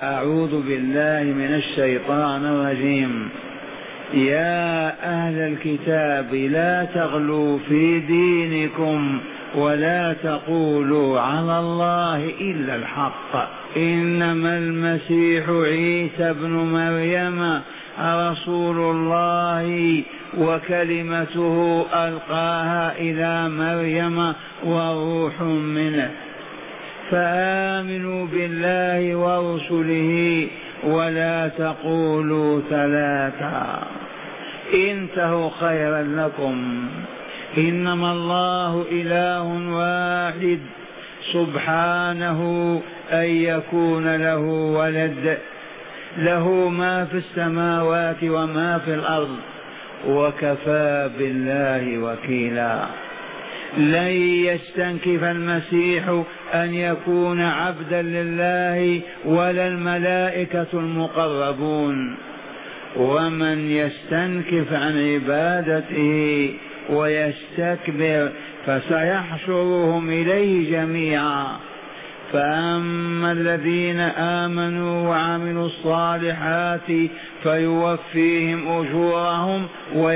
أعوذ بالله من الشيطان الرجيم. يا أهل الكتاب لا تغلوا في دينكم ولا تقولوا على الله إلا الحق، إنما المسيح عيسى ابن مريم رسول الله وكلمته ألقاها إلى مريم وروح منه، فآمنوا بالله ورسله ولا تقولوا ثلاثا انتهوا خيرا لكم، إنما الله إله واحد سبحانه أن يكون له ولد، له ما في السماوات وما في الأرض وكفى بالله وكيلا. لن يستنكف المسيح أن يكون عبدا لله ولا الملائكة المقربون، ومن يستنكف عن عبادته ويستكبر فسيحشرهم إليه جميعا. فأما الذين آمنوا وعملوا الصالحات فيوفيهم أجورهم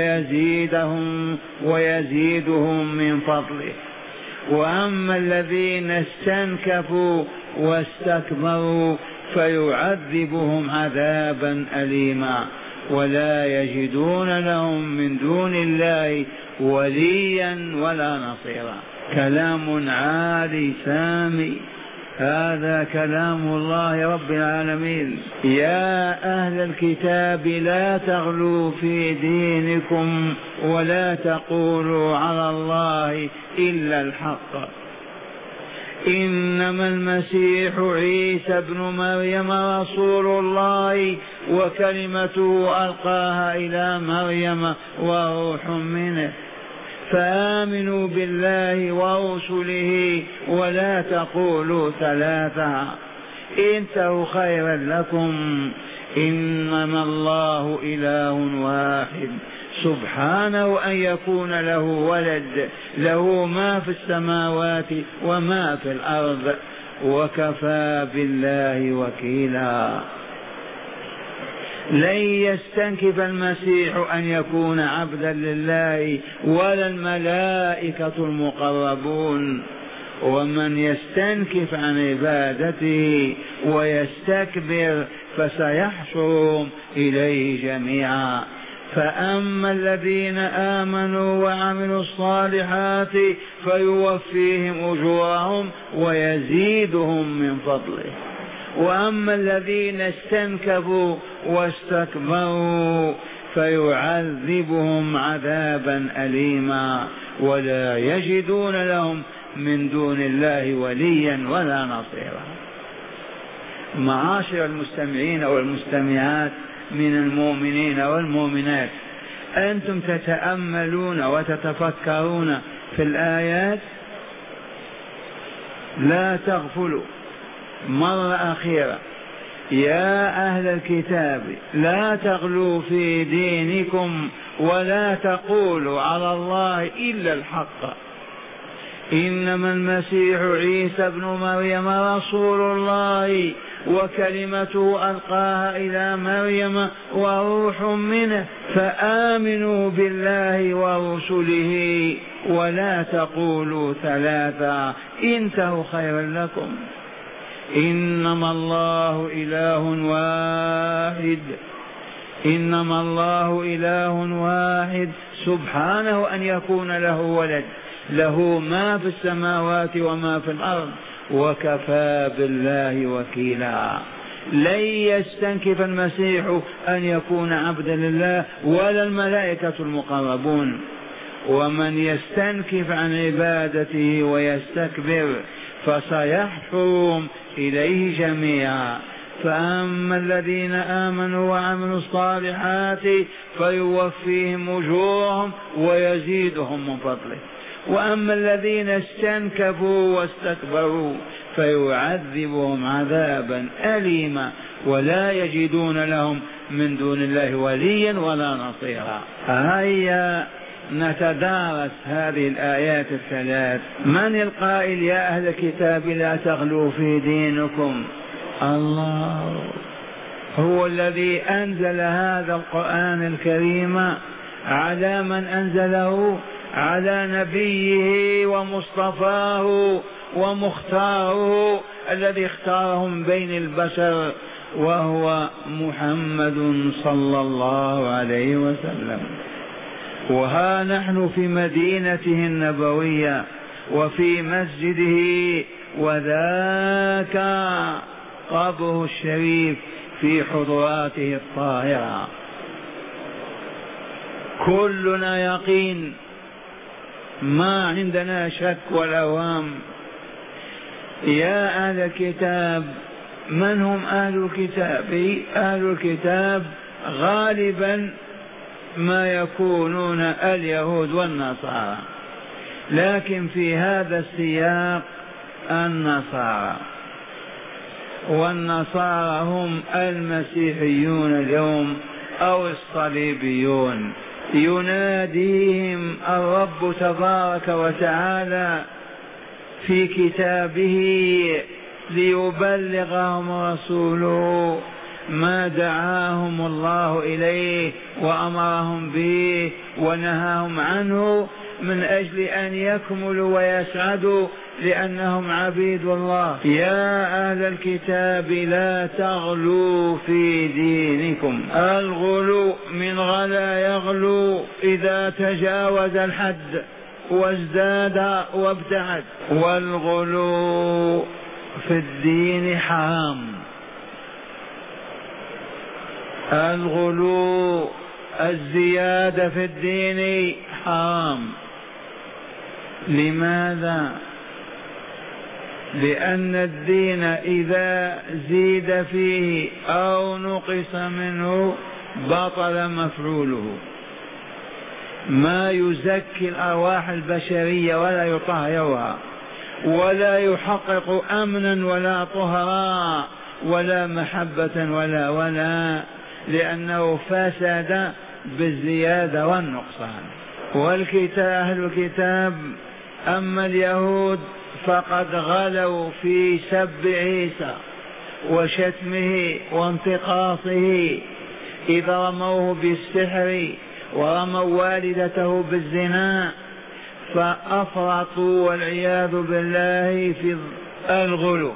ويزيدهم من فضله، وأما الذين استنكفوا واستكبروا فيعذبهم عذابا أليما ولا يجدون لهم من دون الله وليا ولا نصيرا. كلام عالي سامي، هذا كلام الله رب العالمين. يا أهل الكتاب لا تغلوا في دينكم ولا تقولوا على الله إلا الحق، إنما المسيح عيسى ابن مريم رسول الله وكلمته ألقاها إلى مريم وروح منه، فآمنوا بالله ورسله ولا تقولوا ثلاثا انتهوا خيرا لكم، إنما الله إله واحد سبحانه أن يكون له ولد، له ما في السماوات وما في الأرض وكفى بالله وكيلا. لن يستنكف المسيح أن يكون عبدا لله ولا الملائكة المقربون، ومن يستنكف عن عبادته ويستكبر فسيحشرهم إليه جميعا. فأما الذين آمنوا وعملوا الصالحات فيوفيهم أجورهم ويزيدهم من فضله، وأما الذين استنكفوا واستكبروا فيعذبهم عذابا أليما ولا يجدون لهم من دون الله وليا ولا نصيرا. معاشر المستمعين والمستمعات من المؤمنين والمؤمنات، أنتم تتأملون وتتفكرون في الآيات، لا تغفلوا. مرة أخيرة، يا أهل الكتاب لا تغلوا في دينكم ولا تقولوا على الله إلا الحق، إنما المسيح عيسى ابن مريم رسول الله وكلمته ألقاها إلى مريم وروح منه، فآمنوا بالله ورسله ولا تقولوا ثلاثا انتهوا خيرا لكم، إنما الله إله واحد، إنما الله إله واحد سبحانه أن يكون له ولد، له ما في السماوات وما في الأرض وكفى بالله وكيلا. لن يستنكف المسيح أن يكون عبدا لله ولا الملائكة المقربون، ومن يستنكف عن عبادته ويستكبر فسيحشرهم إليه جميعا. فأما الذين آمنوا وعملوا الصالحات فيوفيهم أجورهم ويزيدهم من فضله، وأما الذين استنكفوا واستكبروا فيعذبهم عذابا أليما ولا يجدون لهم من دون الله وليا ولا نصيرا. هيا نتدارس هذه الآيات الثلاث. من القائل يا أهل الكتاب لا تغلوا في دينكم؟ الله. هو الذي أنزل هذا القرآن الكريم على من أنزله؟ على نبيه ومصطفاه ومختاره الذي اختاره من بين البشر، وهو محمد صلى الله عليه وسلم. وها نحن في مدينته النبوية وفي مسجده، وذاك قبره الشريف في حضراته الطاهرة. كلنا يقين، ما عندنا شك ولا وهم. يا أهل الكتاب، من هم أهل الكتاب؟ أهل الكتاب غالبا ما يكونون اليهود والنصارى، لكن في هذا السياق النصارى، والنصارى هم المسيحيون اليوم أو الصليبيون. يناديهم الرب تبارك وتعالى في كتابه ليبلغهم رسوله ما دعاهم الله إليه وأمرهم به ونهاهم عنه، من أجل أن يكملوا ويسعدوا لأنهم عبيد الله. يا أهل الكتاب لا تغلوا في دينكم. الغلو من غلا يغلو إذا تجاوز الحد وازداد وابتعد، والغلو في الدين حرام. الغلو الزيادة في الدين حرام. لماذا؟ لأن الدين إذا زيد فيه أو نقص منه بطل مفعوله. ما يزكي الأرواح البشرية ولا يطهرها ولا يحقق أمنا ولا طهرا ولا محبة ولا لأنه فسد بالزيادة والنقصان. أهل الكتاب أما اليهود فقد غلوا في سب عيسى وشتمه وانتقاصه، إذا رموه بالسحر ورموا والدته بالزنا، فأفرطوا والعياذ بالله في الغلو،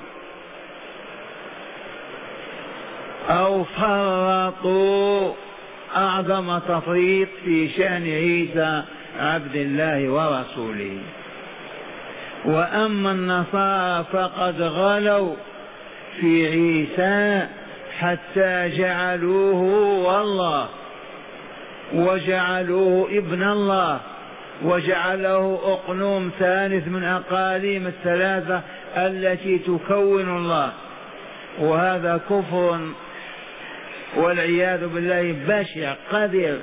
أو فرطوا أعظم تفريط في شأن عيسى عبد الله ورسوله. وأما النصارى فقد غلوا في عيسى حتى جعلوه والله، وجعلوه ابن الله، وجعله أقنوم ثالث من أقاليم الثلاثة التي تكون الله، وهذا كفر والعياذ بالله بشع قذر.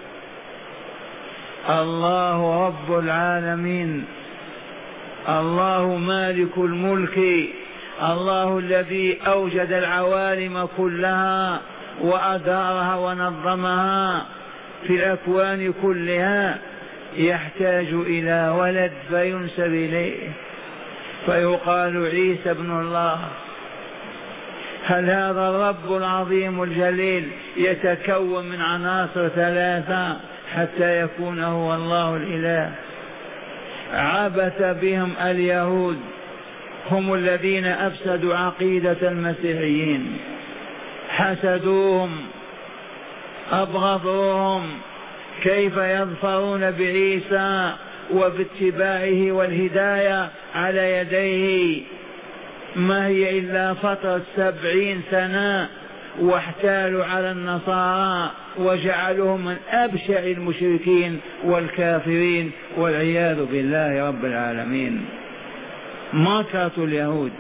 الله رب العالمين، الله مالك الملك، الله الذي أوجد العوالم كلها وأدارها ونظمها في الأكوان كلها، يحتاج إلى ولد فينسب إليه فيقال عيسى ابن الله. هل هذا الرب العظيم الجليل يتكون من عناصر ثلاثة حتى يكون هو الله الإله؟ عبث بهم اليهود، هم الذين أفسدوا عقيدة المسيحيين، حسدوهم أبغضوهم. كيف يظفرون بعيسى وباتباعه والهداية على يديه؟ ما هي إلا فترة 70 سنة، واحتالوا على النصارى وجعلوهم من أبشع المشركين والكافرين والعياذ بالله رب العالمين. مكرة اليهود.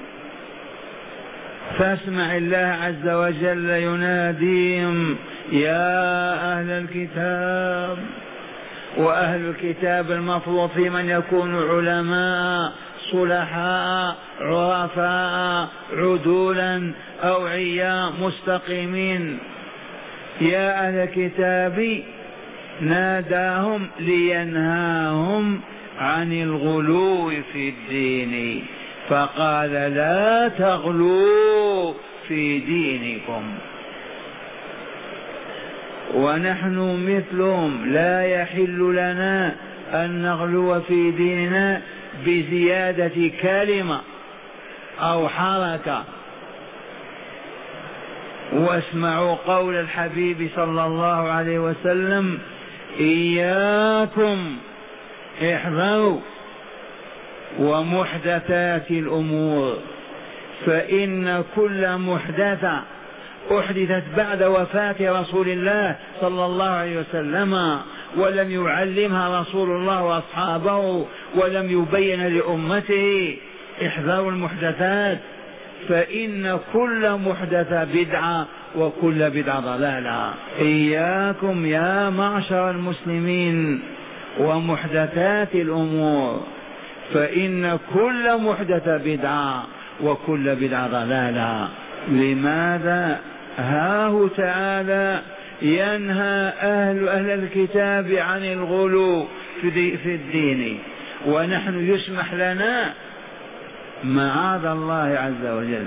فاسمع الله عز وجل يناديهم يا أهل الكتاب. وأهل الكتاب المفروض في من يكون علماء صلحاء عرفاء عدولا أوعياء مستقيمين. يا أهل الكتاب ناداهم لينهاهم عن الغلو في الدين، فقال لا تغلوا في دينكم. ونحن مثلهم لا يحل لنا أن نغلو في ديننا بزيادة كلمة أو حركة. واسمعوا قول الحبيب صلى الله عليه وسلم: إياكم، احذروا، ومحدثات الأمور، فإن كل محدثة أحدثت بعد وفاة رسول الله صلى الله عليه وسلم ولم يعلمها رسول الله وأصحابه ولم يبين لأمته. احذروا المحدثات، فإن كل محدثة بدعة وكل بدعة ضلالة. إياكم يا معشر المسلمين ومحدثات الأمور، فإن كل محدثة بدعة وكل بدعة ضلالة. لماذا؟ هاه تعالى ينهى أهل الكتاب عن الغلو في الدين، ونحن يسمح لنا معاذ الله عز وجل.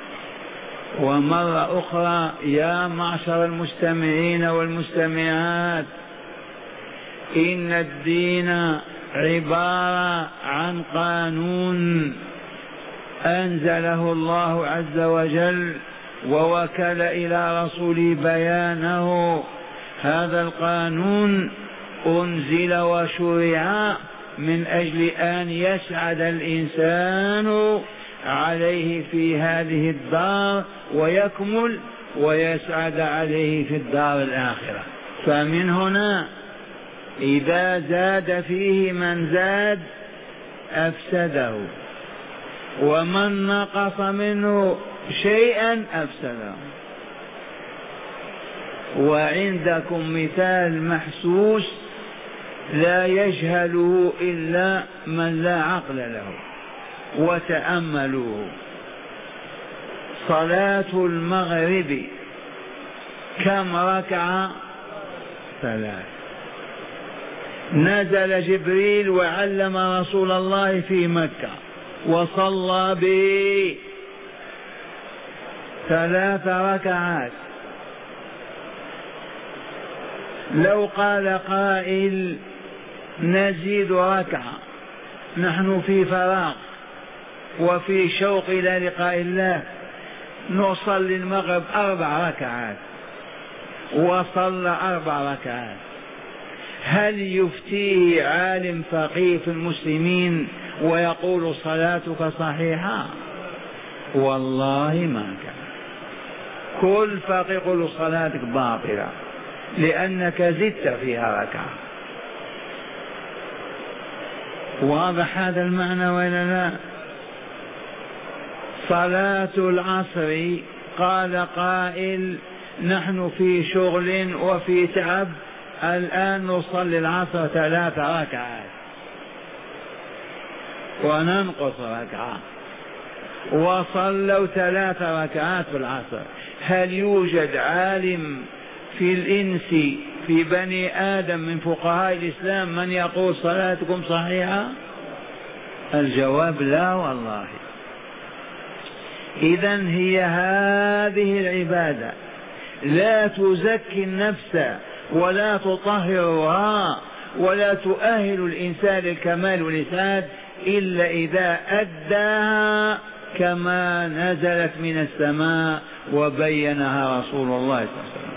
ومرة أخرى يا معشر المستمعين والمستمعات، إن الدين عبارة عن قانون أنزله الله عز وجل ووكل إلى رسوله بيانه. هذا القانون أنزل وشرع من أجل أن يسعد الإنسان عليه في هذه الدار ويكمل ويسعد عليه في الدار الآخرة. فمن هنا إذا زاد فيه من زاد أفسده، ومن نقص منه شيئا أفسده. وعندكم مثال محسوس لا يجهله إلا من لا عقل له، وتأملوه. صلاة المغرب كم ركعة؟ 3. نزل جبريل وعلم رسول الله في مكة وصلى به 3 ركعات. لو قال قائل نزيد ركعة، نحن في فراغ وفي شوق إلى لقاء الله، نصلي المغرب 4 ركعات وصلى 4 ركعات، هل يفتيه عالم فقيه في المسلمين ويقول صلاتك صحيحة؟ والله ما كان. كل فقيه يقول صلاتك باطلة لأنك زدت فيها ركعة. واضح هذا المعنى ولا لا؟ صلاة العصر قال قائل نحن في شغل وفي تعب، الآن نصلي العصر 3 ركعات وننقص ركعة، وصلوا 3 ركعات في العصر. هل يوجد عالم في الإنس في بني آدم من فقهاء الإسلام من يقول صلاتكم صحيحة؟ الجواب لا والله. إذن هي هذه العبادة لا تزكي النفس ولا تطهرها ولا تؤهل الإنسان للكمال والإسعاد إلا إذا أداها كما نزلت من السماء وبينها رسول الله صلى الله عليه وسلم.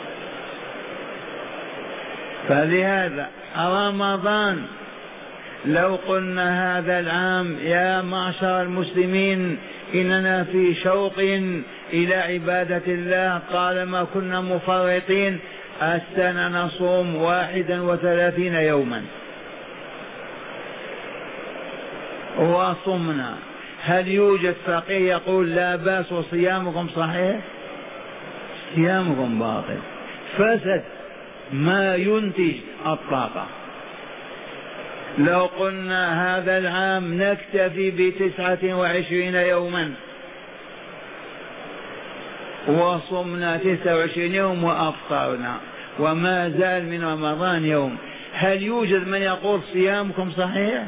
فلهذا رمضان لو قلنا هذا العام يا معشر المسلمين إننا في شوق إلى عبادة الله طالما كنا مفرطين، السنة نصوم 31 يوما وصمنا، هل يوجد فقيه يقول لا بأس وصيامكم صحيح؟ صيامكم باطل، فسد ما ينتج الطاقة. لو قلنا هذا العام نكتفي ب29 يوما وصمنا 29 يوم وأفطرنا وما زال من رمضان يوم، هل يوجد من يقول صيامكم صحيح؟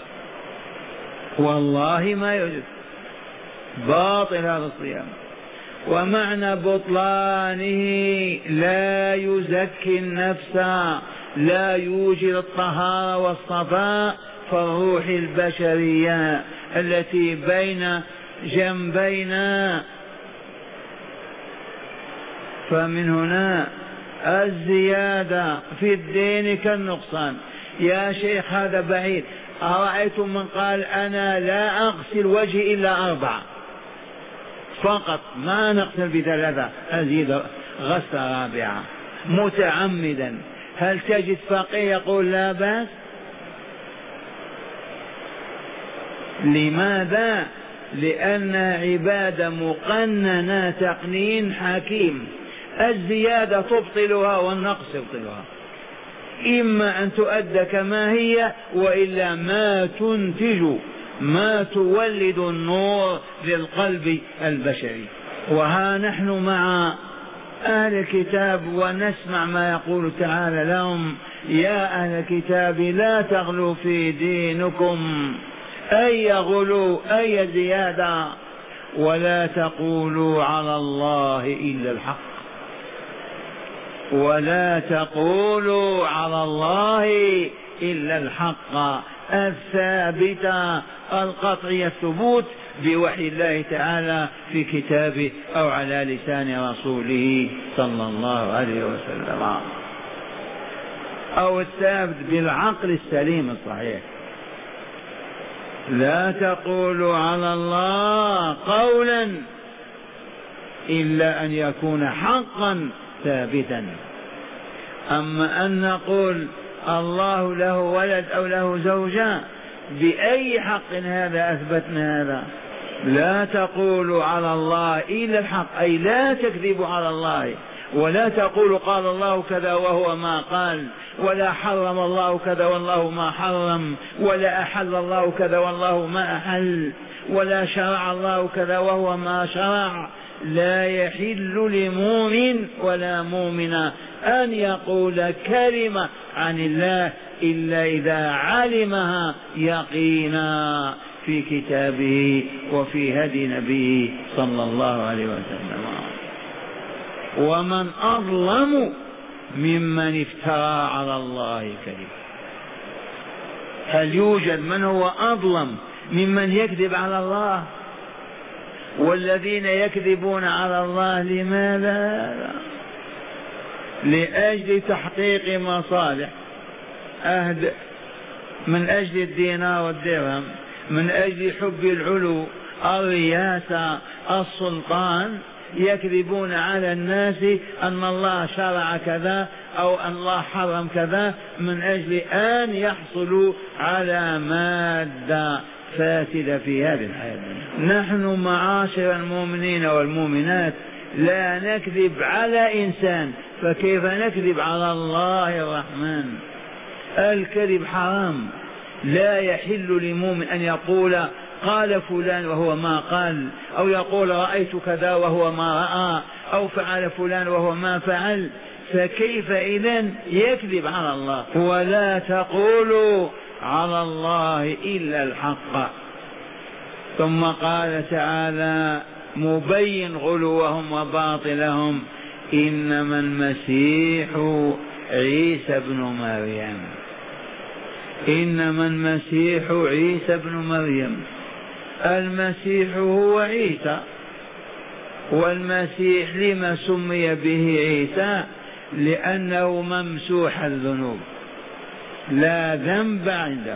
والله ما يوجد، باطل هذا الصيام. ومعنى بطلانه لا يزكي النفس، لا يوجد الطهارة والصفاء فالروح البشرية التي بين جنبينا. فمن هنا الزيادة في الدين كالنقصان. يا شيخ هذا بعيد، أرأيتم من قال أنا لا أغسل وجهي إلا 4 فقط، ما نغسل ب3، أزيد غسل 4 متعمدا، هل تجد فقيه يقول لا بأس؟ لماذا؟ لأن عبادة مقننة تقنين حكيم، الزيادة تبطلها والنقص يبطلها، إما أن تؤدى كما هي وإلا ما تنتج ما تولد النور للقلب البشري. وها نحن مع أهل الكتاب ونسمع ما يقول تعالى لهم: يا أهل الكتاب لا تغلوا في دينكم، أي غلو أي زيادة، ولا تقولوا على الله إلا الحق، ولا تقولوا على الله إلا الحق الثابت القطعي الثبوت بوحي الله تعالى في كتابه أو على لسان رسوله صلى الله عليه وسلم، أو الثابت بالعقل السليم الصحيح. لا تقولوا على الله قولا إلا أن يكون حقا ثابتا. أما أن نقول الله له ولد أو له زوجة، بأي حق هذا أثبتنا هذا؟ لا تقولوا على الله إلا الحق، أي لا تكذبوا على الله، ولا تقولوا قال الله كذا وهو ما قال، ولا حرم الله كذا والله ما حرم، ولا أحل الله كذا والله ما أحل، ولا شرع الله كذا وهو ما شرع. لا يحل لمؤمن ولا مؤمنة أن يقول كلمة عن الله إلا إذا علمها يقينا في كتابه وفي هدي نبيه صلى الله عليه وسلم. ومن أظلم ممن افترى على الله كذبا. هل يوجد من هو أظلم ممن يكذب على الله؟ والذين يكذبون على الله لماذا؟ لأجل تحقيق مصالح، من أجل الدينار والدرهم، من أجل حب العلو، الرياسة، السلطان، يكذبون على الناس أن الله شرع كذا أو أن الله حرم كذا من أجل أن يحصلوا على مادة فاسدة في هذه الحياة. نحن معاشر المؤمنين والمؤمنات لا نكذب على إنسان، فكيف نكذب على الله الرحمن؟ الكذب حرام، لا يحل لمؤمن أن يقول قال فلان وهو ما قال، أو يقول رأيت كذا وهو ما رأى، أو فعل فلان وهو ما فعل، فكيف إذن يكذب على الله؟ ولا تقولوا على الله إلا الحق. ثم قال تعالى مبين غلوهم وباطلهم: إنما المسيح عيسى بن مريم. إنما المسيح عيسى بن مريم. المسيح هو عيسى، والمسيح لما سمي به عيسى؟ لأنه ممسوح الذنوب، لا ذنب عنده.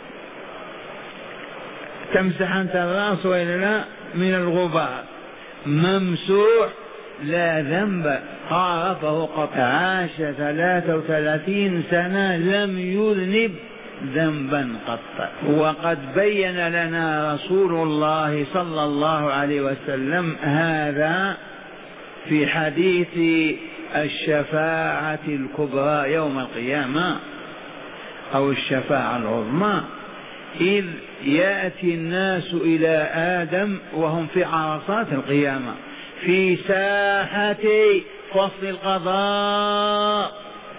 تمسح أنت الرأس وإلا لا من الغبار، ممسوح لا ذنب، عرفه قط، عاش 33 سنة لم يذنب ذنبا قط. وقد بين لنا رسول الله صلى الله عليه وسلم هذا في حديث الشفاعة الكبرى يوم القيامة أو الشفاعة العظمى، إذ يأتي الناس إلى آدم وهم في عرصات القيامة في ساحة فصل القضاء،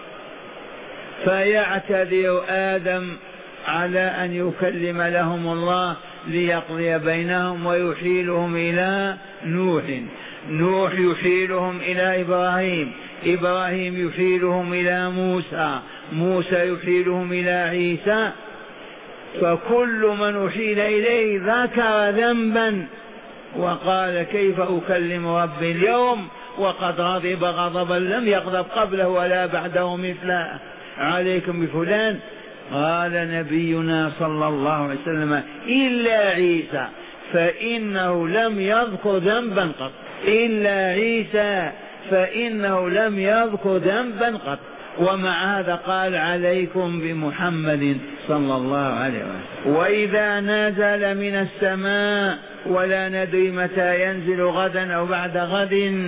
فيعتذر آدم على أن يكلم لهم الله ليقضي بينهم ويحيلهم إلى نوح، نوح يحيلهم إلى إبراهيم، إبراهيم يحيلهم إلى موسى، موسى يحيلهم إلى عيسى. فكل من أحيل إليه ذكر ذنبا وقال كيف أكلم ربي اليوم وقد غضب غضبا لم يغضب قبله ولا بعده مثله، عليكم بفلان. قال نبينا صلى الله عليه وسلم إلا عيسى فإنه لم يذكر ذنبا قط، إلا عيسى فإنه لم يذكر ذنبا قط. ومع هذا قال عليكم بمحمد صلى الله عليه وسلم. وإذا نزل من السماء ولا ندري متى ينزل غدا أو بعد غد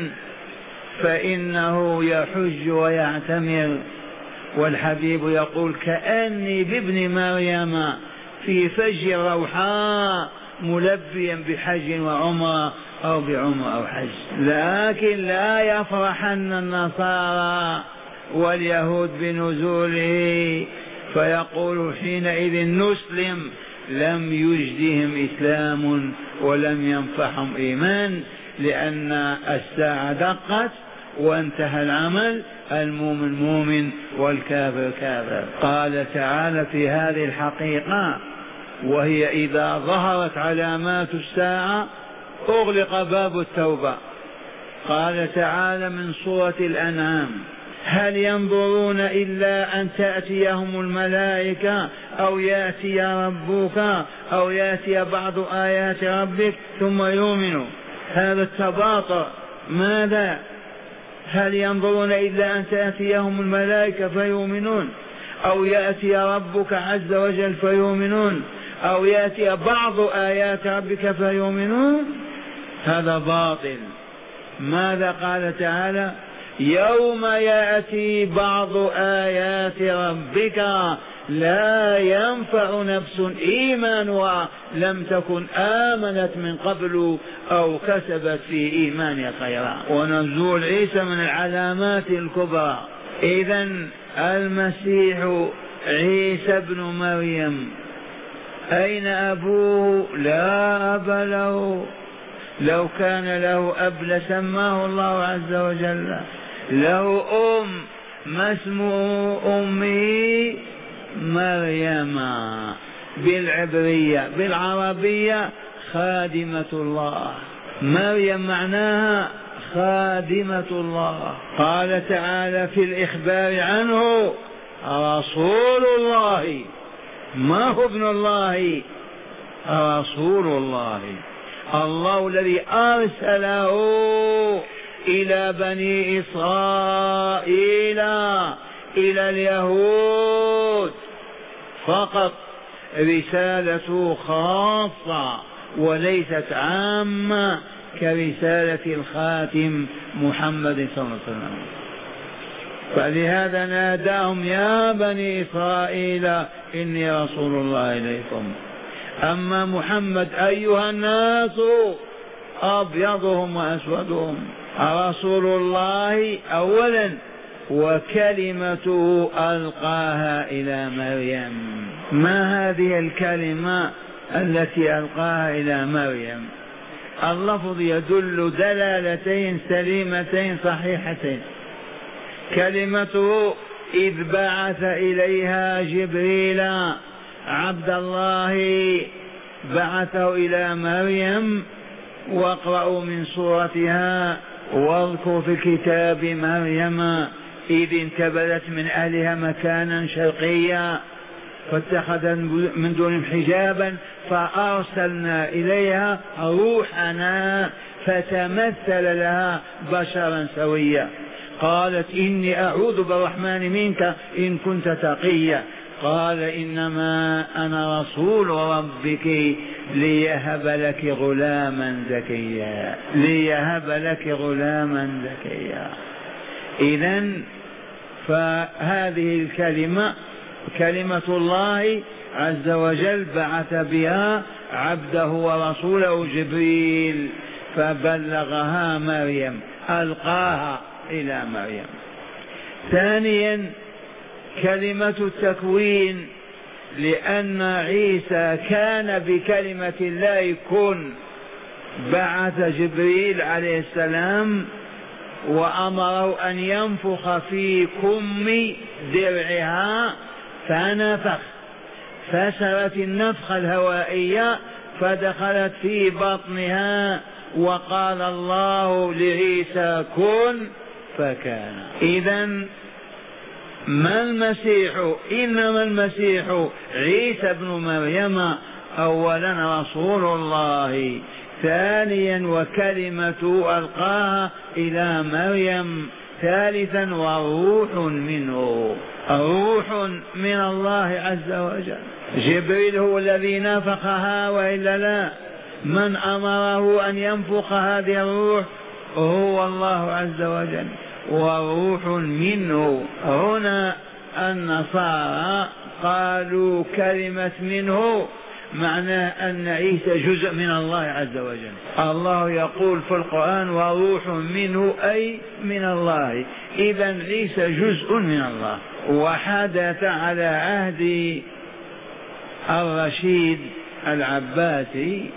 فإنه يحج ويعتمر. والحبيب يقول كأني بابن مريم في فج روحاء ملبيا بحج وعمرة أو بعمرة أو حج. لكن لا يفرحن النصارى واليهود بنزوله فيقول حينئذ نسلم، لم يجدهم إسلام ولم ينفعهم إيمان، لأن الساعة دقت وانتهى العمل، المؤمن مؤمن والكافر كافر. قال تعالى في هذه الحقيقة وهي إذا ظهرت علامات الساعة أغلق باب التوبة. قال تعالى من سورة الأنعام هل ينظرون إلا أن تأتيهم الملائكة أو يأتي ربك أو يأتي بعض آيات ربك ثم يؤمنوا. هذا التباطؤ. ماذا؟ هل ينظرون إلا أن تأتيهم الملائكة فيؤمنون أو يأتي ربك عز وجل فيؤمنون أو يأتي بعض آيات ربك فيؤمنون؟ هذا باطل. ماذا قال تعالى؟ يوم يأتي بعض آيات ربك لا ينفع نفس إيمانها لم تكن آمنت من قبل أو كسبت في إيمانها خيرا. ونزول عيسى من العلامات الكبرى. إذن المسيح عيسى بن مريم أين أبوه؟ لا أب له. لو كان له أب لسماه الله عز وجل. له ما اسم أمه؟ مريم بالعبرية، بالعربية خادمة الله. مريم معناها خادمة الله. قال تعالى في الإخبار عنه رسول الله، ما هو ابن الله، رسول الله. الله الذي أرسله إلى بني إسرائيل إلى اليهود فقط، رسالته خاصة وليست عامة كرسالة الخاتم محمد صلى الله عليه وسلم. فلهذا ناداهم يا بني إسرائيل إني رسول الله إليكم. أما محمد أيها الناس أبيضهم وأسودهم رسول الله أولا وكلمته ألقاها إلى مريم. ما هذه الكلمة التي ألقاها إلى مريم؟ اللفظ يدل دلالتين سليمتين صحيحتين. كلمته إذ بعث إليها جبريل عبد الله بعثه إلى مريم. واقرأوا من سورتها واذكر في الكتاب مريم إذ انتبذت من أهلها مكانا شرقيا فاتخذت من دونهم حجابا فأرسلنا إليها روحنا فتمثل لها بشرا سويا قالت إني أعوذ بالرحمن منك إن كنت تقيا قال إنما أنا رسول ربك ليهب لك غلاما زكيا ليهب لك غلاما زكيا. إذن فهذه الكلمة كلمة الله عز وجل بعث بها عبده ورسوله جبريل فبلغها مريم ألقاها إلى مريم. ثانيا كلمة التكوين لأن عيسى كان بكلمة الله كن بعث جبريل عليه السلام وأمره أن ينفخ في كم درعها فنفخ، فسرت النفخة الهوائية فدخلت في بطنها، وقال الله لعيسى كن فكان. إذن ما المسيح؟ إنما المسيح عيسى ابن مريم، أولا رسول الله، ثانيا وكلمة ألقاها إلى مريم، ثالثا وروح منه، روح من الله عز وجل. جبريل هو الذي نفخها وإلا لا؟ من أمره أن ينفخ هذه الروح هو الله عز وجل، وروح منه. هنا النصارى قالوا كلمة منه معناه أن عيسى جزء من الله عز وجل. الله يقول في القرآن وروح منه أي من الله، إذن عيسى جزء من الله. وحدث على عهد الرشيد العباسي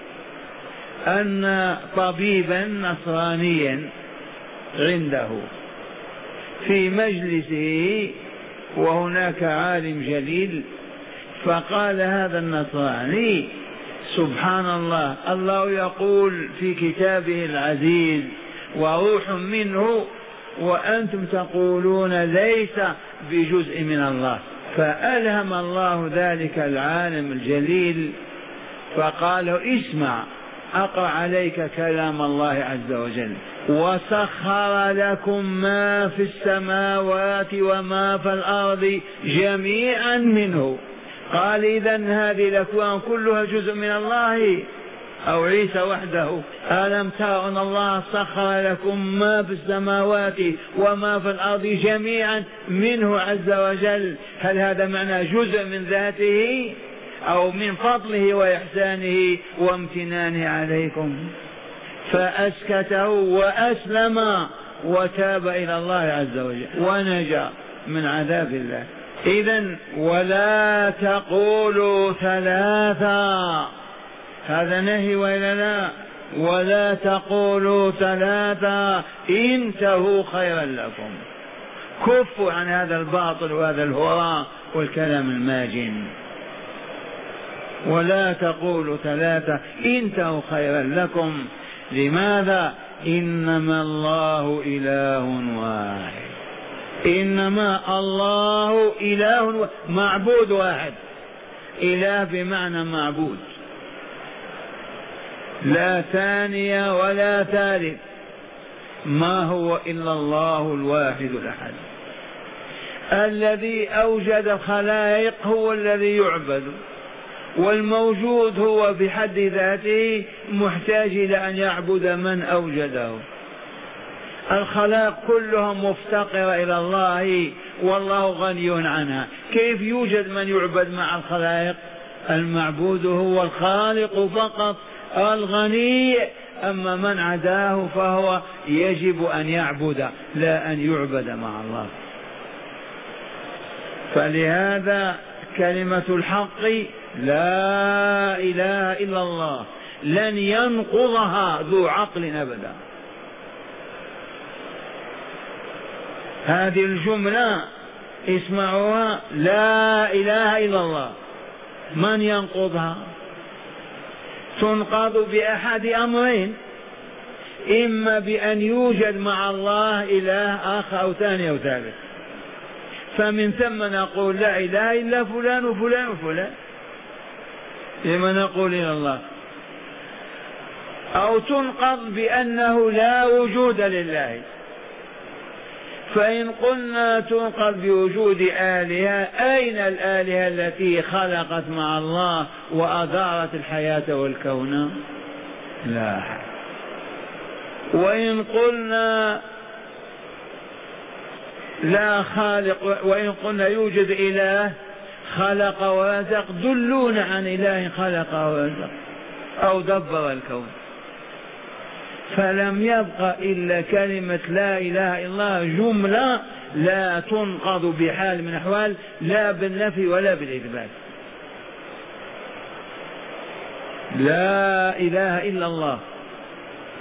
أن طبيبا نصرانيا عنده في مجلسه وهناك عالم جليل، فقال هذا النصراني سبحان الله، الله يقول في كتابه العزيز وروح منه، وأنتم تقولون ليس بجزء من الله. فألهم الله ذلك العالم الجليل فقال اسمع، أقرأ عليك كلام الله عز وجل وسخر لكم ما في السماوات وما في الأرض جميعا منه. قال إذن هذه الأكوان كلها جزء من الله أو عيسى وحده؟ ألم تروا أن الله سخر لكم ما في السماوات وما في الأرض جميعا منه عز وجل؟ هل هذا معنى جزء من ذاته أو من فضله وإحسانه وامتنانه عليكم؟ فأسكته وأسلم وتاب إلى الله عز وجل ونجا من عذاب الله. إذن ولا تقولوا ثلاثة، هذا نهي وإلا لا؟ ولا تقولوا ثلاثة انتهوا خيرا لكم، كفوا عن هذا الباطل وهذا الهراء والكلام الماجن. ولا تقولوا ثلاثة انتهوا خيرا لكم. لماذا؟ إنما الله إله واحد، إنما الله إله معبود واحد. إله بمعنى معبود، لا ثاني ولا ثالث، ما هو إلا الله الواحد الأحد الذي أوجد الخلائق، هو الذي يعبد، والموجود هو بحد ذاته محتاج إلى أن يعبد من أوجده. الخلائق كلها مفتقرة إلى الله والله غني عنها، كيف يوجد من يعبد مع الخلائق؟ المعبود هو الخالق فقط الغني، أما من عداه فهو يجب أن يعبد لا أن يعبد مع الله. فلهذا كلمة الحق لا إله إلا الله لن ينقضها ذو عقل أبدا. هذه الجملة اسمعوها، لا إله إلا الله، من ينقضها؟ تنقض بأحد أمرين، إما بأن يوجد مع الله إله آخر أو ثاني أو ثالث، فمن ثم نقول لا إله إلا فلان وفلان وفلان، لما نقول إلى الله. أو تنقض بأنه لا وجود لله، فإن قلنا تنقض بوجود آلهة، أين الآلهة التي خلقت مع الله وأدارت الحياة والكون؟ لا. وإن قلنا لا خالق، وإن قلنا يوجد إله خلق ورزق، دلونا عن إله خلق ورزق أو دبر الكون. فلم يبق إلا كلمة لا إله إلا الله، جملة لا تنقض بحال من الأحوال، لا بالنفي ولا بالإثبات. لا إله إلا الله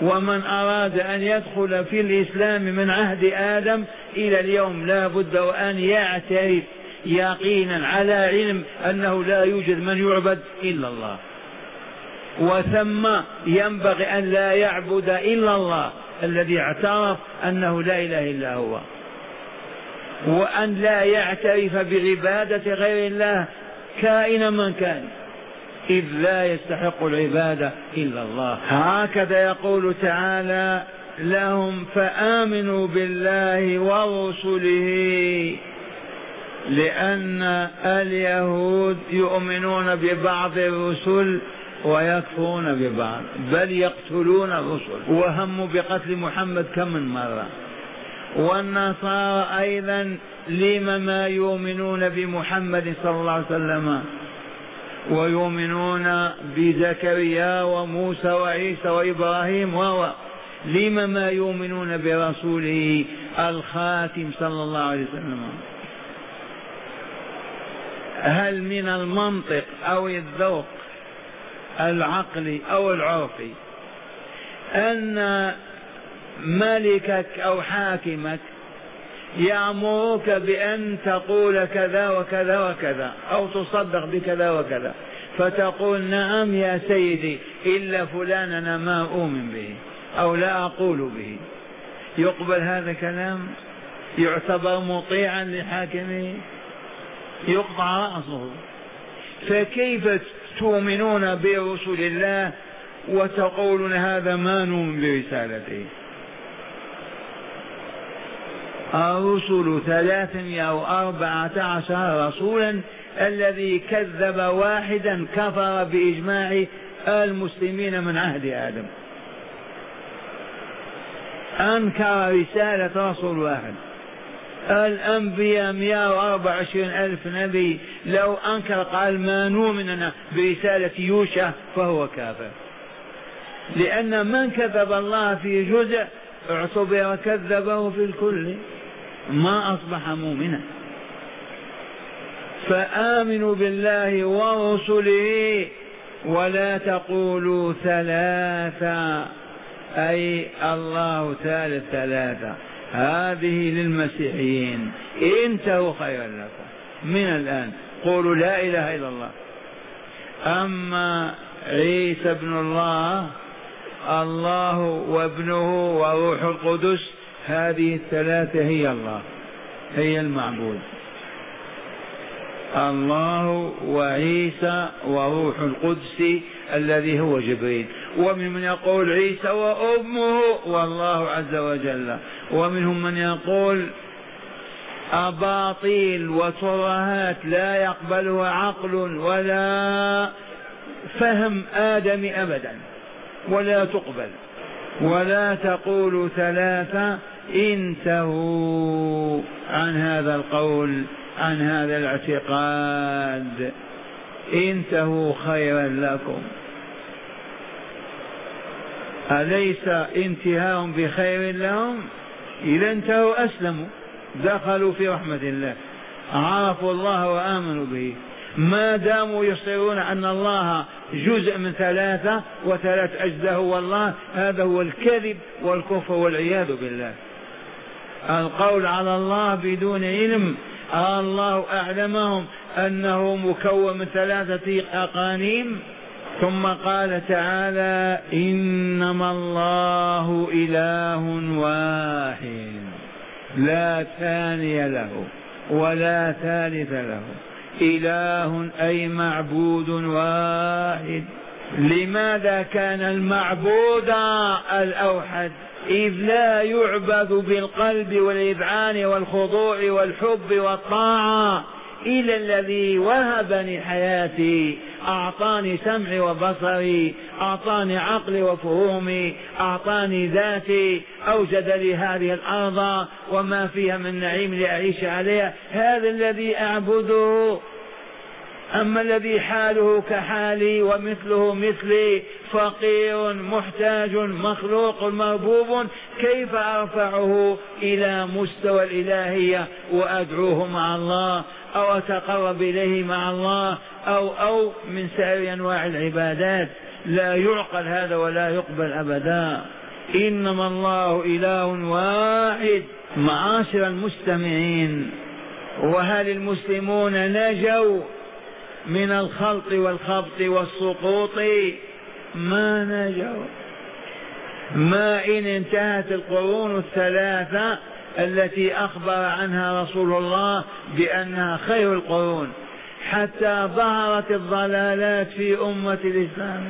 ومن أراد أن يدخل في الإسلام من عهد آدم إلى اليوم لا بد وأن يعترف يقينا على علم أنه لا يوجد من يعبد إلا الله، وثم ينبغي أن لا يعبد إلا الله الذي اعترف أنه لا إله إلا هو، وأن لا يعترف بعبادة غير الله كائنا من كان، إذ لا يستحق العبادة إلا الله. هكذا يقول تعالى لهم فآمنوا بالله ورسله، لأن اليهود يؤمنون ببعض الرسل ويكفرون ببعض، بل يقتلون الرسل وهموا بقتل محمد كم من مرة. والنصارى أيضا لما ما يؤمنون بمحمد صلى الله عليه وسلم ويؤمنون بزكريا وموسى وعيسى وإبراهيم لما ما يؤمنون برسوله الخاتم صلى الله عليه وسلم. هل من المنطق أو الذوق العقلي أو العرفي أن ملكك أو حاكمك يأمرك بأن تقول كذا وكذا وكذا أو تصدق بكذا وكذا، فتقول نعم يا سيدي إلا فلان أنا ما أؤمن به أو لا أقول به؟ يقبل هذا كلام؟ يعتبر مطيعا لحاكمه؟ يقطع رأسه. فكيف تؤمنون برسول الله وتقولون هذا ما نؤمن برسالته؟ الرسل 314 رسولا، الذي كذب واحدا كفر بإجماع المسلمين من عهد آدم، أنكر رسالة رسول واحد. الأنبياء 124,000 نبي، لو أنكر قال ما نؤمن برسالة يوشع فهو كافر، لأن من كذب الله في جزء اعتبر كذبه في الكل، ما أصبح مؤمنا. فآمنوا بالله ورسله ولا تقولوا ثلاثة، أي الله ثالث ثلاثة، هذه للمسيحيين، انتهوا خيرا لكم من الآن، قولوا لا إله إلا الله. أما عيسى ابن الله، الله وابنه وروح القدس، هذه الثلاثة هي الله، هي المعبود، الله وعيسى وروح القدس الذي هو جبريل. ومن يقول عيسى وأمه والله عز وجل، ومنهم من يقول أباطيل وترهات لا يقبلها عقل ولا فهم آدم أبدا ولا تقبل. ولا تقولوا ثلاثة، انتهوا عن هذا القول، عن هذا الاعتقاد، انتهوا خيرا لكم. أليس انتهاء بخير لهم؟ إذا انتهوا أسلموا، دخلوا في رحمة الله، عرفوا الله وآمنوا به. ما داموا يصرون أن الله جزء من ثلاثة وثلاث أجزاء هو الله، هذا هو الكذب والكفر والعياذ بالله. القول على الله بدون علم، الله أعلمهم أنه مكون من ثلاثة أقانيم. ثم قال تعالى إنما الله إله واحد لا ثاني له ولا ثالث له، إله أي معبود واحد. لماذا كان المعبود الأوحد؟ إذ لا يعبد بالقلب والإذعان والخضوع والحب والطاعة إلى الذي وهبني حياتي، أعطاني سمعي وبصري، أعطاني عقلي وفهومي، أعطاني ذاتي، أوجد لي هذه الأرض وما فيها من نعيم لأعيش عليها، هذا الذي أعبده. أما الذي حاله كحالي ومثله مثلي، فقير محتاج مخلوق مربوب، كيف أرفعه إلى مستوى الإلهية وأدعوه مع الله أو أتقرب إليه مع الله أو من سائر أنواع العبادات؟ لا يعقل هذا ولا يقبل أبدا. إنما الله إله واحد. معاشر المستمعين، وهل المسلمون نجوا من الخلط والخبط والسقوط؟ ما نجوا. ما إن انتهت القرون الثلاثة التي أخبر عنها رسول الله بأنها خير القرون، حتى ظهرت الضلالات في أمة الإسلام،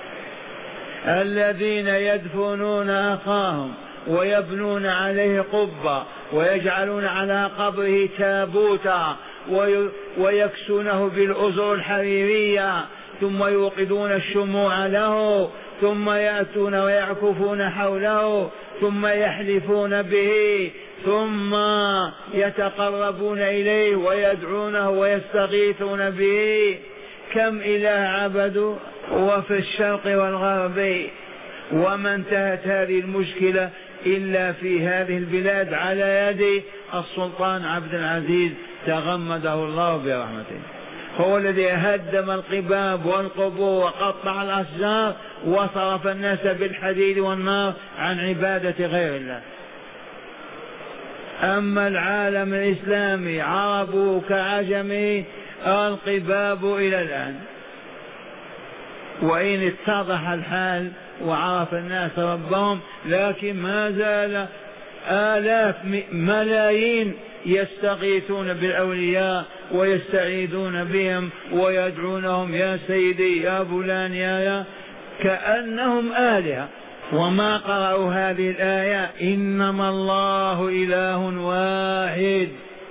الذين يدفنون أخاهم ويبنون عليه قبة ويجعلون على قبره تابوتا ويكسونه بالأزر الحريرية، ثم يوقدون الشموع له، ثم يأتون ويعكفون حوله، ثم يحلفون به، ثم يتقربون إليه ويدعونه ويستغيثون به. كم إله عبدوا وفي الشرق والغرب، وما انتهت هذه المشكلة إلا في هذه البلاد على يد السلطان عبد العزيز تغمده الله برحمته. هو الذي هدم القباب والقبور وقطع الأشجار وصرف الناس بالحديد والنار عن عبادة غير الله. أما العالم الإسلامي عربه كعجمه القباب إلى الآن، وإن اتضح الحال وعرف الناس ربهم، لكن ما زال آلاف ملايين يستغيثون بالأولياء ويستعيذون بهم ويدعونهم يا سيدي يا فلان يا كأنهم آلهة. وما قرأوا هذه الآية إنما الله إله واحد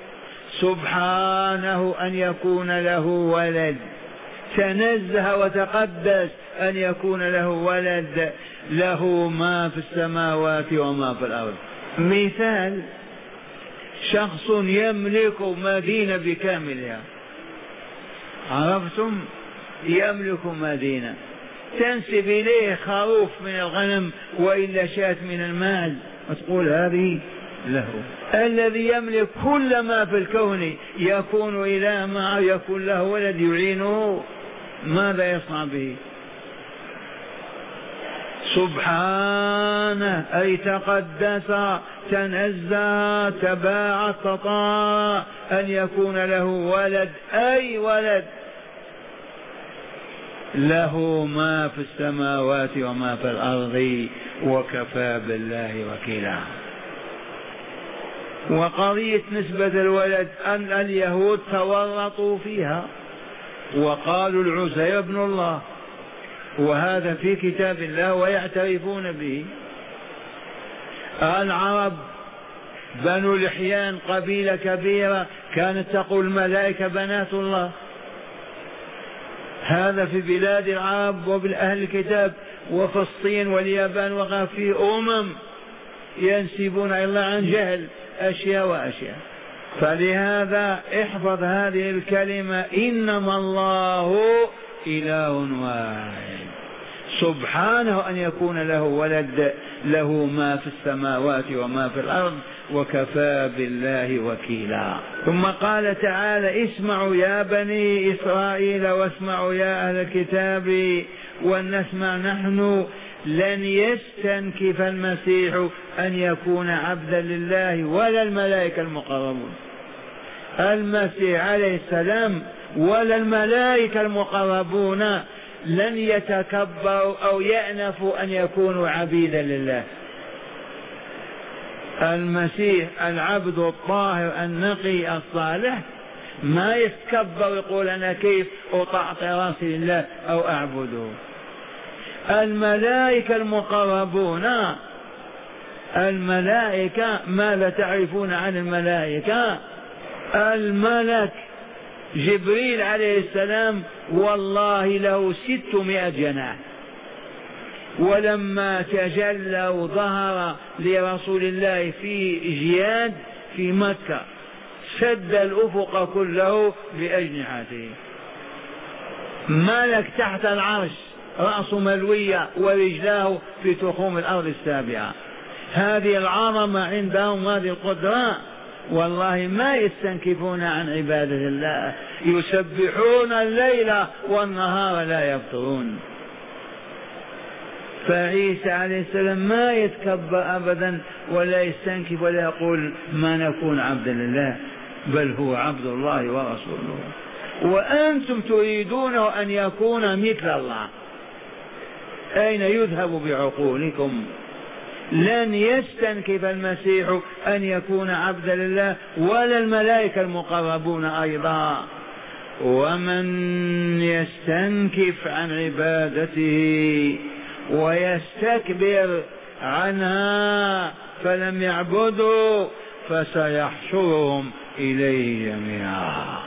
سبحانه أن يكون له ولد، تنزه وتقدس أن يكون له ولد، له ما في السماوات وما في الأرض. مثال: شخص يملك مدينة بكاملها، عرفتم؟ يملك مدينة، تنسب إليه خروف من الغنم وإلا شاة من المال وتقول هذه له. الذي يملك كل ما في الكون يكون إلى ما يكون له ولد يعينه، ماذا يصنع به؟ سبحانه، أي تقدس تنزه تباعد تطاع أن يكون له ولد، أي ولد، له ما في السماوات وما في الأرض وكفى بالله وكيلا. وقضية نسبة الولد أن اليهود تورطوا فيها وقالوا العزير ابن الله، وهذا في كتاب الله ويعترفون به. العرب بنو لحيان قبيلة كبيرة كانت تقول الملائكة بنات الله، هذا في بلاد العرب وبالأهل الكتاب وفلسطين واليابان وفي ينسبون إلى الله عن جهل أشياء وأشياء. فلهذا احفظ هذه الكلمة إنما الله إله واحد سبحانه أن يكون له ولد، له ما في السماوات وما في الأرض وكفى بالله وكيلا. ثم قال تعالى اسمعوا يا بني إسرائيل واسمعوا يا أهل الكتاب ولنسمع نحن لن يستنكف المسيح أن يكون عبدا لله ولا الملائكة المقربون. المسيح عليه السلام ولا الملائكة المقربون لن يتكبروا أو يأنفوا أن يكونوا عبيدا لله. المسيح العبد الطاهر النقي الصالح ما يتكبر يقول أنا كيف أطعطي راسي لله أو أعبده. الملائكة المقربون، الملائكة ماذا تعرفون عن الملائكة؟ الملك جبريل عليه السلام والله له 600 جناح، ولما تجلى وظهر لرسول الله في جياد في مكة سد الأفق كله بأجنحته. ملك تحت العرش رأسه ملوية ورجلاه في تخوم الأرض السابعة. هذه العظمة عندهم، هذه القدرة، والله ما يستنكفون عن عبادة الله، يسبحون الليل والنهار لا يفترون. فعيسى عليه السلام ما يتكبر أبدا ولا يستنكف ولا يقول ما نكون عبدا لله، بل هو عبد الله ورسوله. وأنتم تريدون أن يكون مثل الله، أين يذهب بعقولكم؟ لن يستنكف المسيح أن يكون عبدا لله ولا الملائكة المقربون أيضا. ومن يستنكف عن عبادته ويستكبر عنها فلم يعبدوا فسيحشرهم إليه جميعا.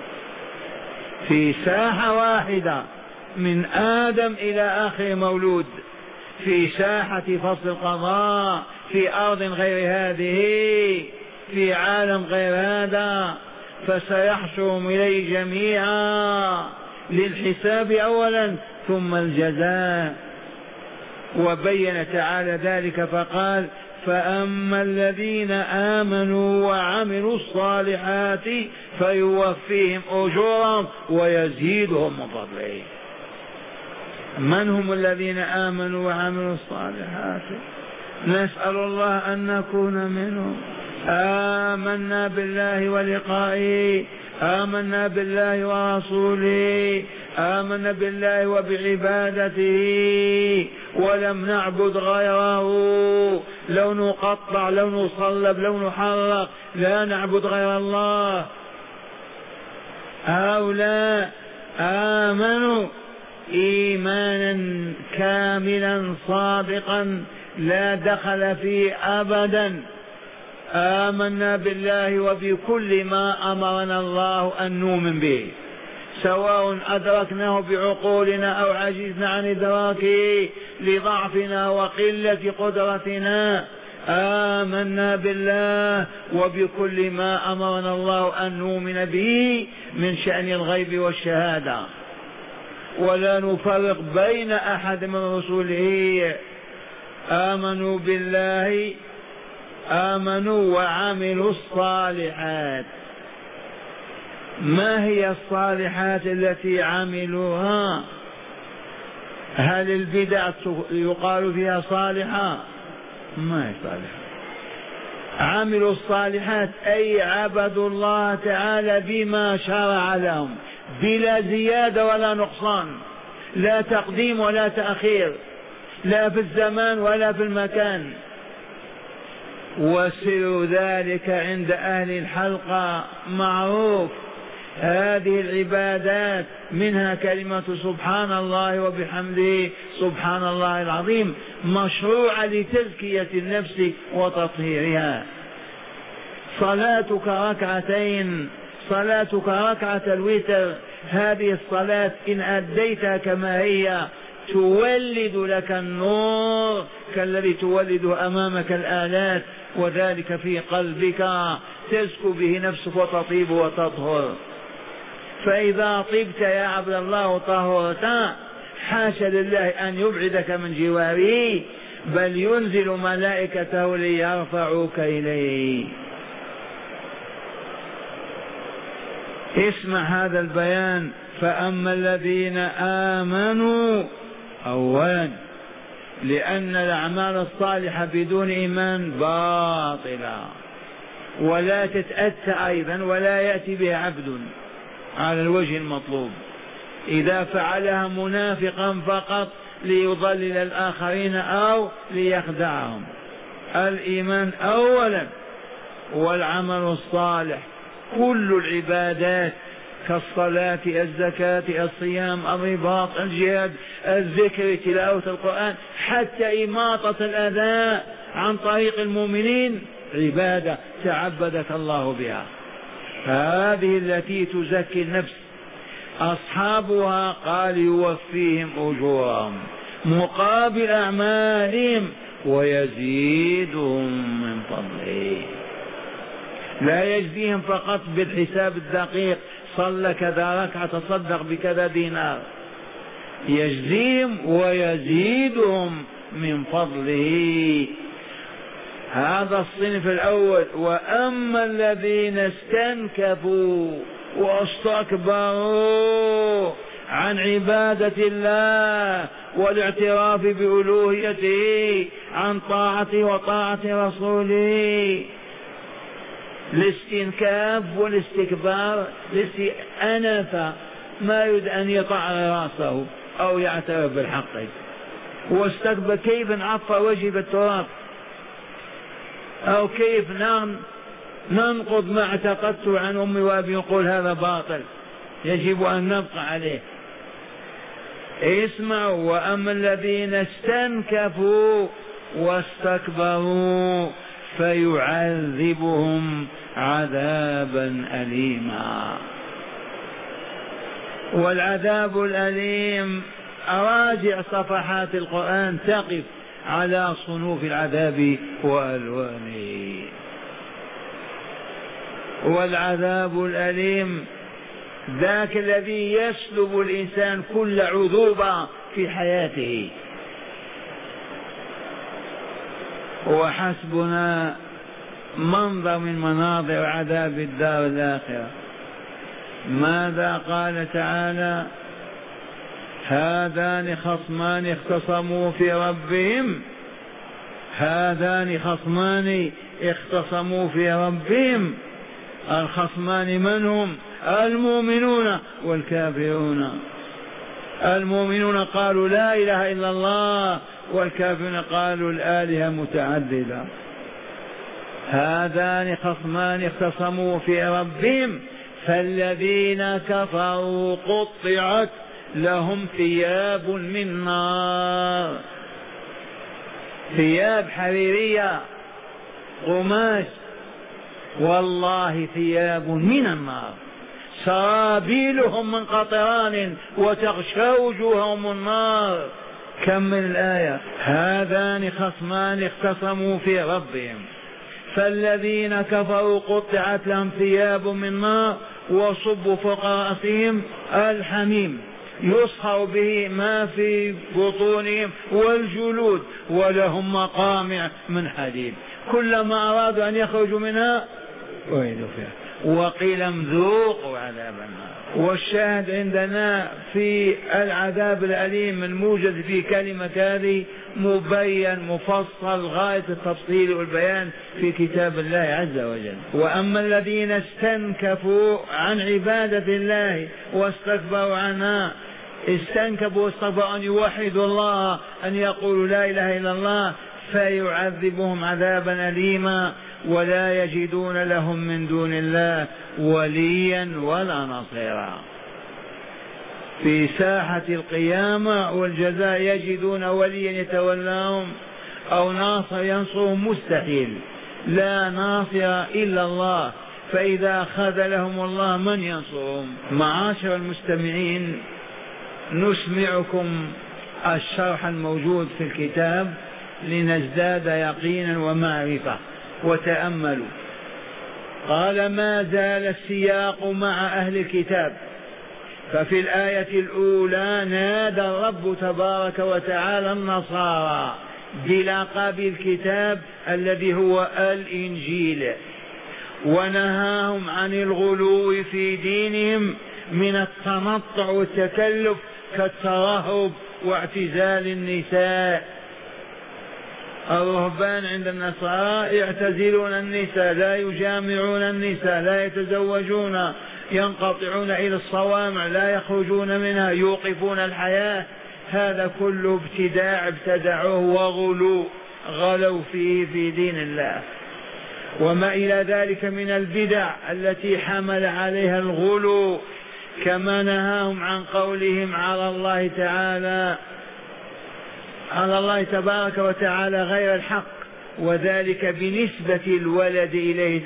في ساحة واحدة من آدم إلى آخر مولود، في ساحة فصل القضاء، في أرض غير هذه، في عالم غير هذا، فسيحشرهم إليه جميعا للحساب أولا ثم الجزاء. وبين تعالى ذلك فقال فأما الذين آمنوا وعملوا الصالحات فيوفيهم أجورهم ويزيدهم من فضله. من هم الذين آمنوا وعملوا الصالحات؟ نسأل الله أن نكون منهم. آمنا بالله ولقائه، آمنا بالله ورسوله، آمنا بالله وبعبادته ولم نعبد غيره، لو نقطع لو نصلب لو نحرق لا نعبد غير الله. هؤلاء آمنوا إيمانا كاملا صادقا لا دخل فيه أبدا. آمنا بالله وبكل ما أمرنا الله أن نؤمن به، سواء أدركناه بعقولنا أو عجزنا عن إدراكه لضعفنا وقلة قدرتنا. آمنا بالله وبكل ما أمرنا الله أن نؤمن به من شأن الغيب والشهادة، ولا نفرق بين أحد من رسله. آمنوا بالله، آمنوا وعملوا الصالحات. ما هي الصالحات التي عملوها؟ هل البدع يقال فيها صالحة؟ ما هي صالحة. عملوا الصالحات أي عبدوا الله تعالى بما شرع لهم بلا زيادة ولا نقصان، لا تقديم ولا تأخير، لا في الزمان ولا في المكان. وسر ذلك عند أهل الحلقة معروف. هذه العبادات منها كلمة سبحان الله وبحمده سبحان الله العظيم مشروعة لتزكية النفس وتطهيرها. صلاتك ركعتين، صلاتك ركعة الوتر، هذه الصلاة إن أديتها كما هي تولد لك النور كالذي تولده أمامك الآلات، وذلك في قلبك تزكو به نفسك وتطيب وتطهر. فإذا طبت يا عبد الله وطهرت حاشا لله أن يبعدك من جواره، بل ينزل ملائكته ليرفعوك إليه. اسمع هذا البيان. فأما الذين آمنوا أولا، لأن الأعمال الصالحة بدون إيمان باطلة ولا تتأتى أيضا ولا يأتي بها عبد على الوجه المطلوب. إذا فعلها منافقا فقط ليضلل الآخرين أو ليخدعهم. الإيمان أولا، والعمل الصالح كل العبادات كالصلاة الزكاة الصيام الرباط الجهاد الذكر تلاوة القرآن حتى إماطة الأذى عن طريق المؤمنين عبادة تعبدك الله بها. هذه التي تزكي النفس. أصحابها قال يوفيهم أجورهم مقابل أعمالهم ويزيدهم من فضله. لا يجزيهم فقط بالحساب الدقيق، صلى كذا ركعة تصدق بكذا دينار، يجزيهم ويزيدهم من فضله. هذا الصنف الأول. وأما الذين استنكفوا واستكبروا عن عبادة الله والاعتراف بألوهيته، عن طاعته وطاعة رسوله، الاستنكاف والاستكبار، أنف ما يريد أن يطع رأسه أو يعترف بالحق، واستكبر كيف نعفى وجهه بالتراب، أو كيف ننقض ما اعتقدت عن أمي وأبي، يقول هذا باطل يجب أن نبقى عليه. اسمعوا: وأما الذين استنكفوا واستكبروا فيعذبهم عذابا أليما. والعذاب الأليم أراجع صفحات القرآن تقف على صنوف العذاب وألوانه. والعذاب الأليم ذاك الذي يسلب الإنسان كل عذوبة في حياته. وحسبنا منظر من مناظر عذاب الدار الآخرة. ماذا قال تعالى؟ هذان خصمان اختصموا في ربهم، هذان خصمان اختصموا في ربهم. الخصمان من هم؟ المؤمنون والكافرون. المؤمنون قالوا لا إله إلا الله، والكافرون قالوا الآلهة متعددة. هذان خصمان اختصموا في ربهم فالذين كفروا قطعت لهم ثياب من نار، ثياب حريرية قماش، والله ثياب من النار، سرابيلهم من قطران وتغشى وجوههم النار. كمل الآية: هذان خصمان اختصموا في ربهم فالذين كفروا قطعت لهم ثياب من نار وصبوا فوق رأسهم الحميم يصهر به ما في بطونهم والجلود ولهم مقامع من حديد كلما أرادوا أن يخرجوا منها أعيدوا فيها وقيل ذوقوا عذاب النار. والشاهد عندنا في العذاب الأليم الموجد في كلمة هذه مبين مفصل غاية التفصيل والبيان في كتاب الله عز وجل. وأما الذين استنكفوا عن عبادة الله واستكبروا عنها، استنكفوا واستكبروا أن يوحدوا الله، أن يقولوا لا إله إلا الله، فيعذبهم عذابا أليما ولا يجدون لهم من دون الله وليا ولا نصيرا. في ساحة القيامة والجزاء يجدون وليا يتولاهم أو ناصر ينصرهم مستحيل، لا ناصر إلا الله، فإذا خذلهم الله من ينصرهم؟ معاشر المستمعين، نسمعكم الشرح الموجود في الكتاب لنزداد يقينا ومعرفة. وتأملوا، قال: ما زال السياق مع أهل الكتاب، ففي الآية الأولى نادى الرب تبارك وتعالى النصارى بلقب الكتاب الذي هو الإنجيل، ونهاهم عن الغلو في دينهم من التنطع والتكلف كالترهب واعتزال النساء. الرهبان عند النصارى يعتزلون النساء، لا يجامعون النساء، لا يتزوجون، ينقطعون إلى الصوامع، لا يخرجون منها، يوقفون الحياة. هذا كله ابتداع ابتدعوه وغلو غلوا فيه في دين الله، وما إلى ذلك من البدع التي حمل عليها الغلو، كما نهاهم عن قولهم على الله تعالى على الله تبارك وتعالى غير الحق، وذلك بنسبة الولد إليه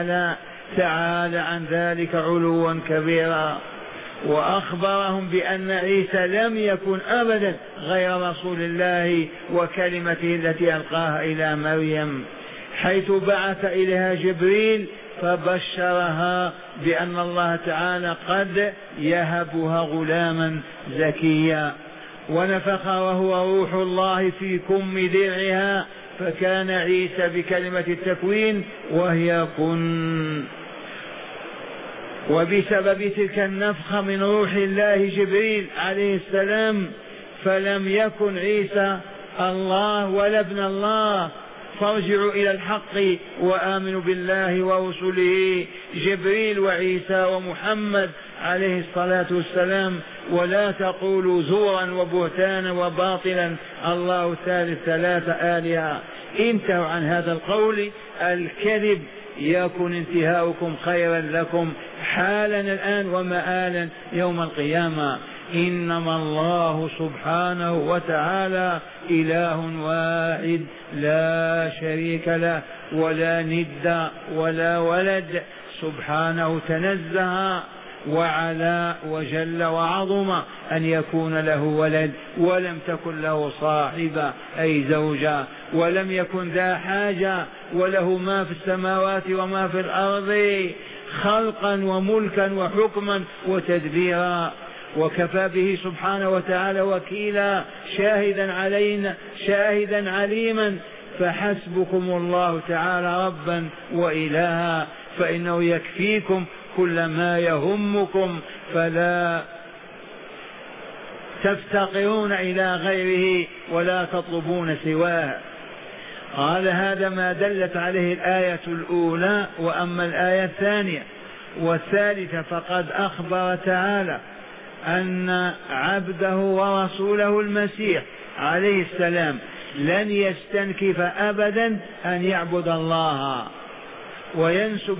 تعالى عن ذلك علوا كبيرا. وأخبرهم بأن عيسى لم يكن أبدا غير رسول الله وكلمته التي ألقاها إلى مريم، حيث بعث إليها جبريل فبشرها بأن الله تعالى قد يهبها غلاما زكيا، ونفخ وهو روح الله في كم درعها، فكان عيسى بكلمة التكوين وهي كن. وبسبب تلك النفخة من روح الله جبريل عليه السلام فلم يكن عيسى الله ولا ابن الله. فارجعوا إلى الحق وآمنوا بالله ورسله جبريل وعيسى ومحمد عليه الصلاة والسلام، ولا تقولوا زورا وبهتانا وباطلا الله ثالث ثلاثة آلهة. انتهوا عن هذا القول الكذب، يكن انتهاؤكم خيرا لكم حالا الآن ومآلا يوم القيامة. إنما الله سبحانه وتعالى إله واحد لا شريك له ولا ند ولا ولد، سبحانه تنزه وعلا وجل وعظم أن يكون له ولد، ولم تكن له صاحبة أي زوجة، ولم يكن ذا حاجة، وله ما في السماوات وما في الأرض خلقا وملكا وحكما وتدبيرا. وكفى به سبحانه وتعالى وكيلا شاهدا علينا شاهدا عليما، فحسبكم الله تعالى ربا وإلها، فإنه يكفيكم كل ما يهمكم، فلا تفتقرون إلى غيره ولا تطلبون سواه. قال هذا ما دلت عليه الآية الأولى. وأما الآية الثانية والثالثة فقد أخبر تعالى أن عبده ورسوله المسيح عليه السلام لن يستنكف أبدا أن يعبد الله وينسب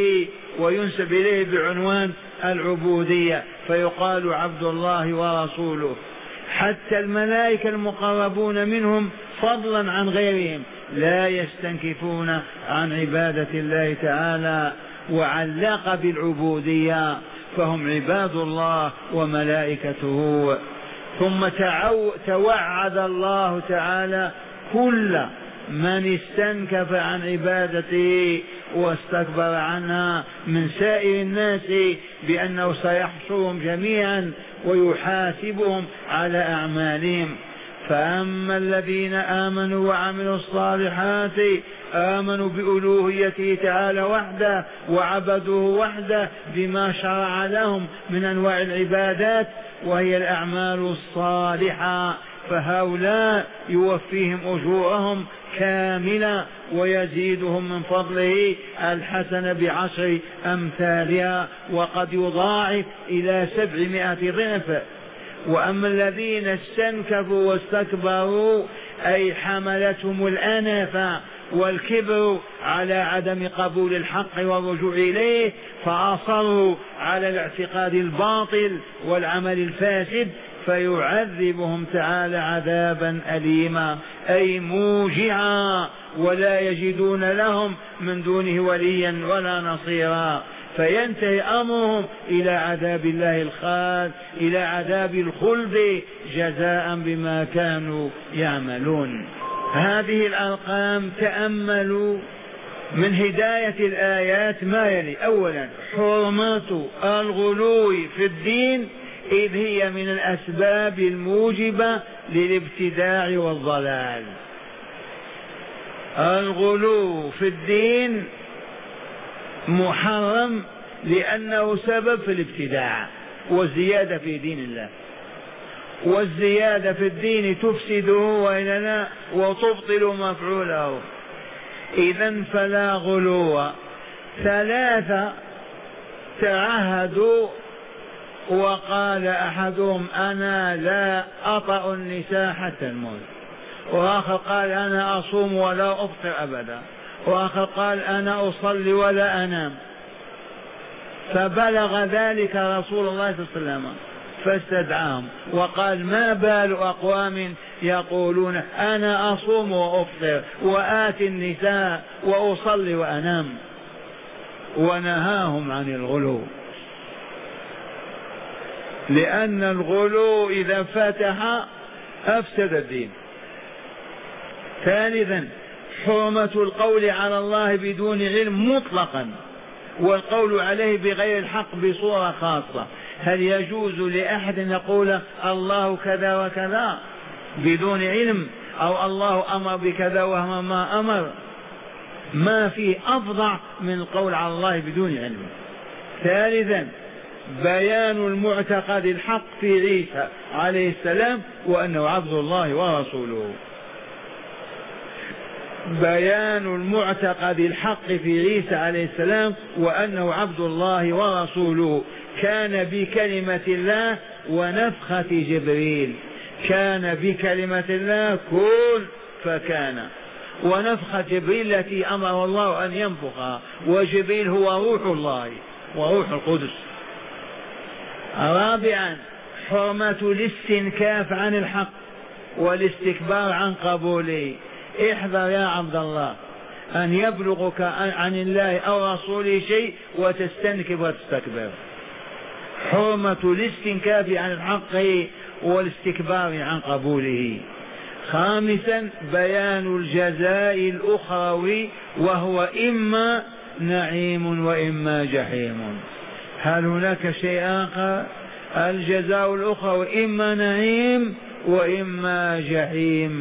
إليه بعنوان العبودية، فيقال عبد الله ورسوله. حتى الملائكة المقربون منهم فضلا عن غيرهم لا يستنكفون عن عبادة الله تعالى، وعلق بالعبودية، فهم عباد الله وملائكته. ثم توعد الله تعالى كل من استنكف عن عبادته واستكبر عنها من سائر الناس بأنه سيحشرهم جميعا ويحاسبهم على أعمالهم. فأما الذين آمنوا وعملوا الصالحات آمنوا بألوهيته تعالى وحده وعبدوه وحده بما شرع لهم من أنواع العبادات وهي الأعمال الصالحة، فهؤلاء يوفيهم أجورهم كاملة ويزيدهم من فضله الحسنة بعشر أمثالها، وقد يضاعف إلى 700 ضعف. وأما الذين استنكفوا واستكبروا أي حملتهم الأنفة والكبر على عدم قبول الحق والرجوع إليه، فأصروا على الاعتقاد الباطل والعمل الفاسد، فيعذبهم تعالى عذابا أليما أي موجعا، ولا يجدون لهم من دونه وليا ولا نصيرا، فينتهي أمرهم إلى عذاب الله الخالد، إلى عذاب الخلد جزاء بما كانوا يعملون. هذه الأرقام تأملوا من هداية الآيات ما يلي: أولا حرمة الغلو في الدين، إذ هي من الأسباب الموجبة للابتداع والضلال. الغلو في الدين محرم لأنه سبب في الابتداع والزيادة في دين الله، والزيادة في الدين تفسده وإلا لا وتبطل مفعوله. إذن فلا غلو. ثلاثة تعهدوا وقال أحدهم أنا لا أطأ النساء حتى الموت، وآخر قال أنا أصوم ولا أفطر أبدا، وآخر قال أنا أصلي ولا أنام. فبلغ ذلك رسول الله صلى الله عليه وسلم فاستدعاهم وقال ما بال أقوام يقولون أنا أصوم وأفطر وآتي النساء وأصلي وأنام، ونهاهم عن الغلو، لأن الغلو إذا فتح أفسد الدين. ثالثا حرمة القول على الله بدون علم مطلقا، والقول عليه بغير الحق بصورة خاصة. هل يجوز لأحد يقول الله كذا وكذا بدون علم، أو الله أمر بكذا وهو ما أمر؟ ما فيه أفظع من القول على الله بدون علم. ثالثا بيان المعتقد الحق في عيسى عليه السلام وأنه عبد الله ورسوله. بيان المعتقد الحق في عيسى عليه السلام وأنه عبد الله ورسوله. كان بكلمة الله ونفخة جبريل. كان بكلمة الله كن فكان، ونفخة جبريل التي أمر الله أن ينفخها، وجبريل هو روح الله وروح القدس. رابعا حرمة الاستنكاف عن الحق والاستكبار عن قبوله. احذر يا عبد الله أن يبلغك عن الله أو رسوله شيء وتستنكف وتستكبر. حرمة الاستنكاف عن الحق والاستكبار عن قبوله. خامسا بيان الجزاء الأخروي وهو إما نعيم وإما جحيم. هل هناك شيء آخر؟ الجزاء الأخروي إما نعيم وإما جحيم.